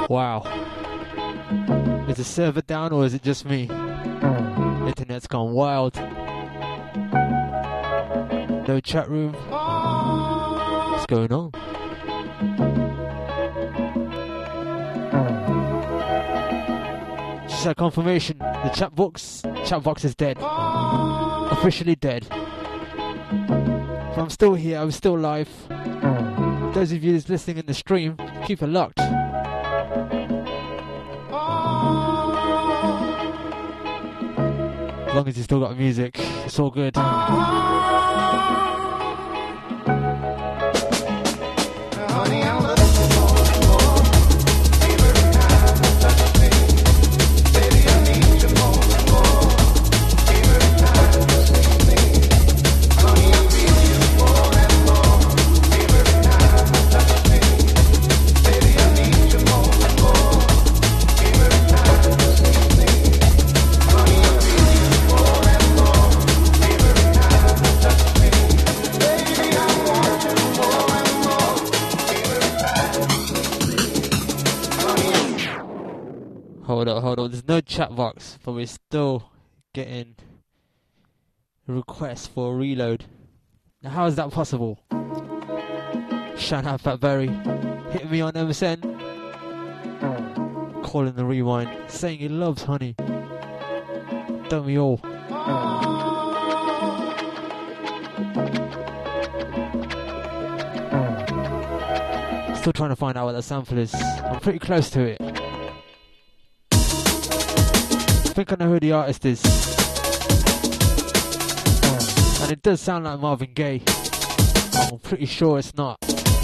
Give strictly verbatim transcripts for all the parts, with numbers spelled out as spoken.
Wow. Is the server down or is it just me? Internet's gone wild. No chat room. What's going on? Just a confirmation. The chat box, chat box is dead. Officially dead. But I'm still here. I'm still live. Those of you that's listening in the stream, keep it locked. As long as you still got music, it's all good. Hold on, hold on. There's no chat box, but we're still getting requests for a reload. Now, how is that possible? Shout out Fat Berry. Hit me on M S N. Calling the rewind. Saying he loves honey. Don't we all? Still trying to find out what that sample is. I'm pretty close to it. I think I know who the artist is. And it does sound like Marvin Gaye. I'm pretty sure it's not.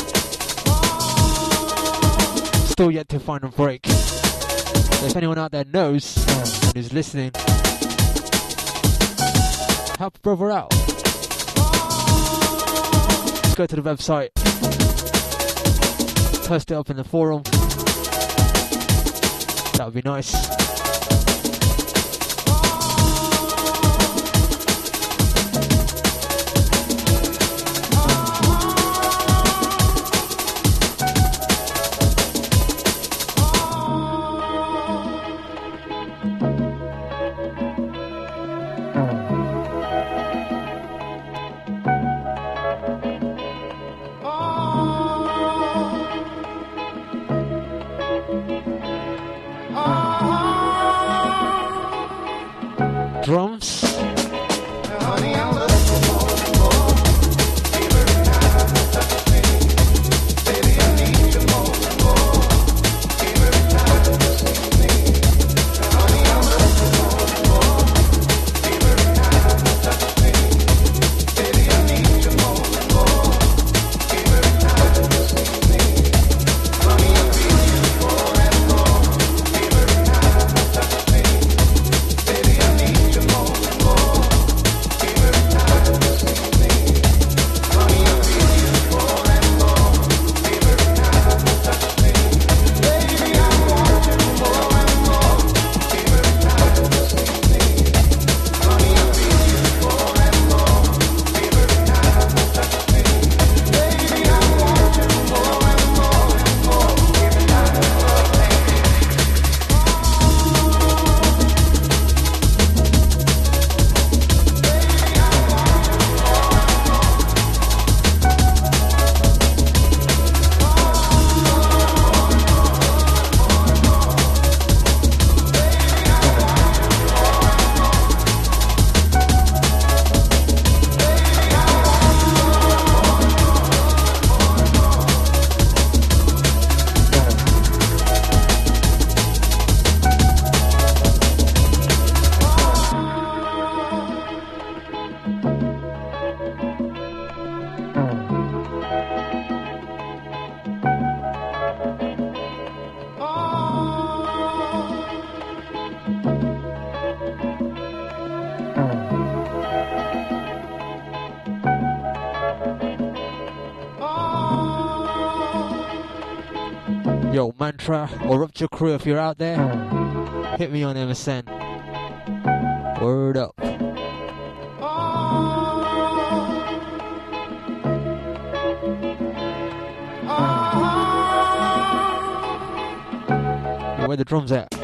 Still yet to find a break. So if anyone out there knows and is listening, help a brother out. Just go to the website. Post it up in the forum. That would be nice. Drums. Yo, Mantra or Rupture Crew, if you're out there, hit me on M S N. Word up. where the drums at.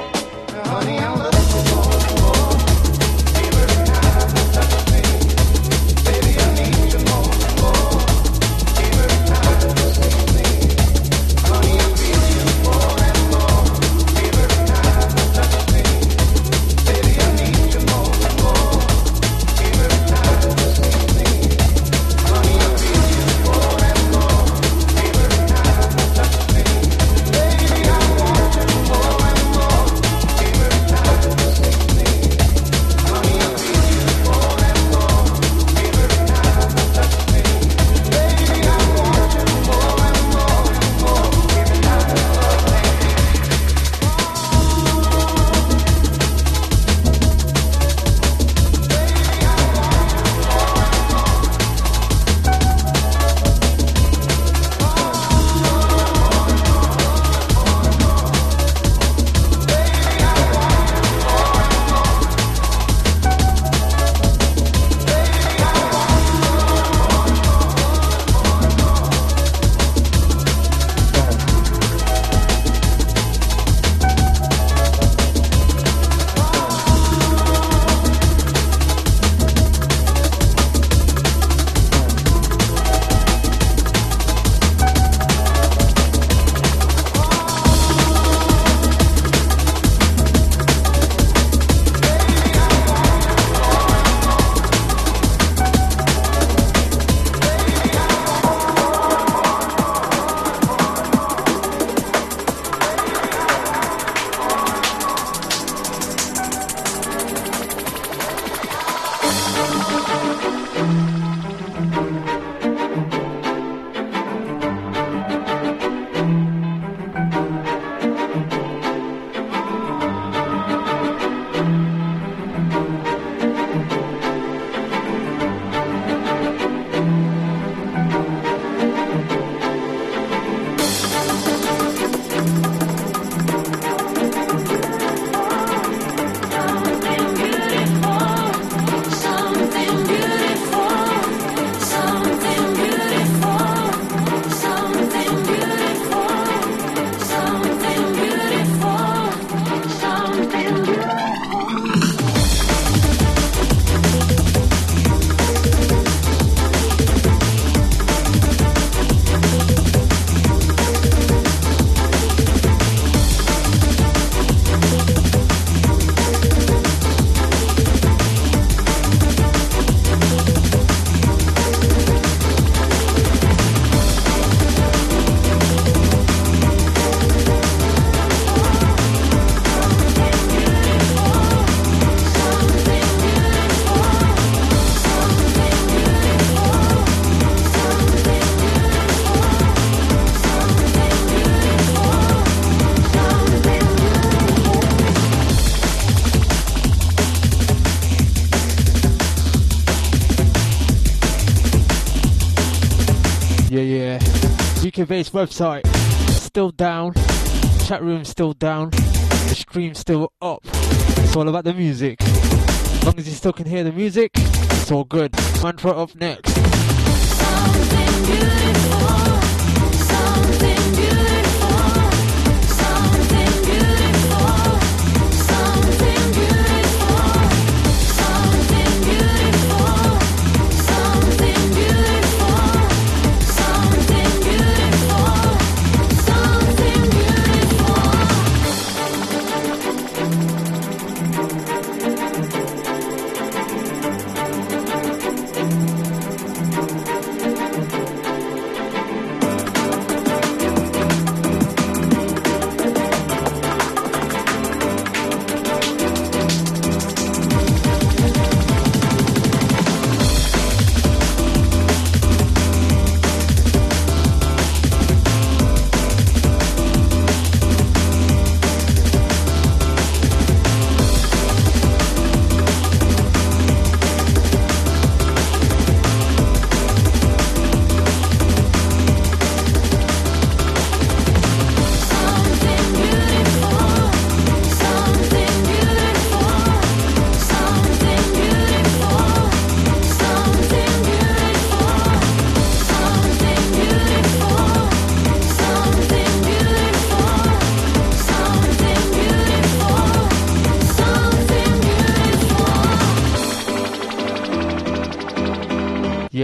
U K based website still down, chat room still down, the stream still up. It's all about the music. As long as you still can hear the music, it's all good. Mantra up next. Something beautiful, something beautiful, something beautiful, something beautiful, something beautiful, something beautiful, something beautiful, something beautiful.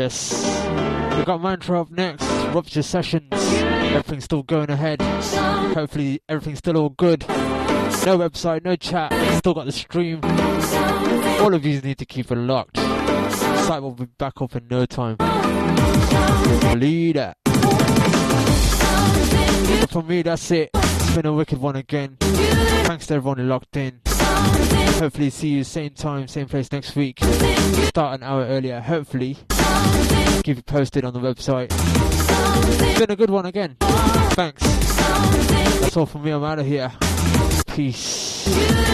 Yes. We got Mantra up next. Rupture Sessions. Everything's still going ahead. Hopefully everything's still all good. No website, no chat. Still got the stream. All of you need to keep it locked. Site will be back up in no time. Believe that. But for me, that's it. It's been a wicked one again. Thanks to everyone who locked in. Hopefully see you same time, same place next week. Start an hour earlier, hopefully. Keep you posted on the website. It's been a good one again. Thanks. That's all from me. I'm out of here. Peace.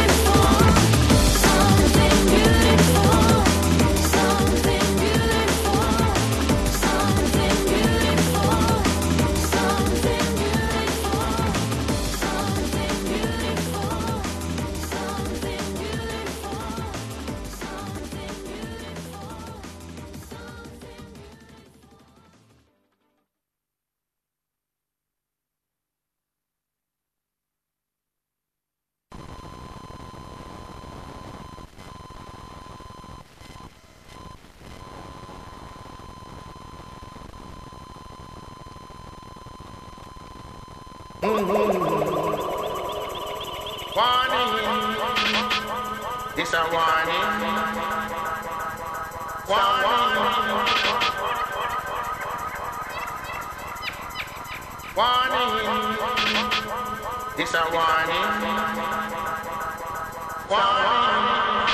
Warning, this a warning. Warning, warning, this a warning. Warning.